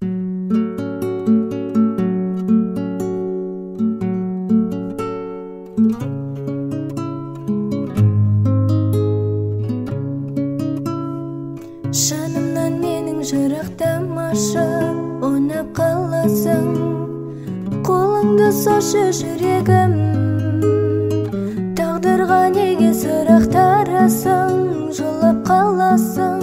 Жанымнан менің жырақтамашы, ойнап қаласың, қолыңды сошы жүрегім. Тағдырға неге сырақтарасың, жылап қаласың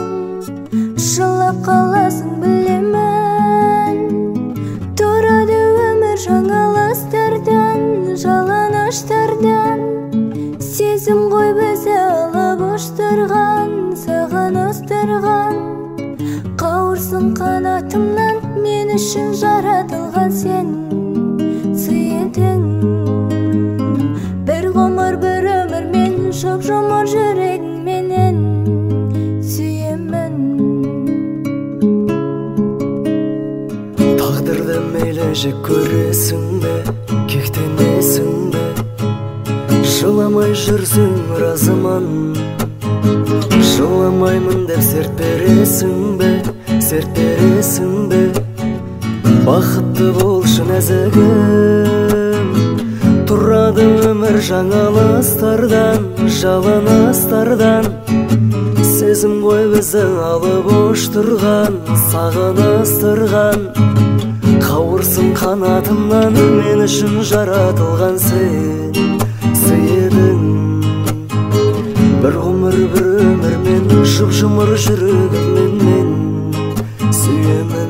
білемін. Тұрады өмір жаңаластардан, жаланаштардан. Сезім ғой бізді алып ұштырған, саған ұстырған. Қауырсын қанатымнан, мен үшін жаратылған сен сый едің. Бір ғұмыр бір өмір мен жұп-жұмыр жүрегіңменен сүйемін. Тағдырды мейлі жек көресің бе, кектенесің бе, жыламай жүрсің разымын. Жыламаймын деп серт бересің бе, бақытты болшы нәзігім. Тұрады өмір жаңаластардан, жаланастардан. Сезім ғой бізді алып ұштырған, сағыныстырған. Қауырсын қанатымнан, мен үшін жаратылған сен сый едің. Бір ғұмыр бір өмір мен жұп-жұмыр жүрегіммен мен сүйемін.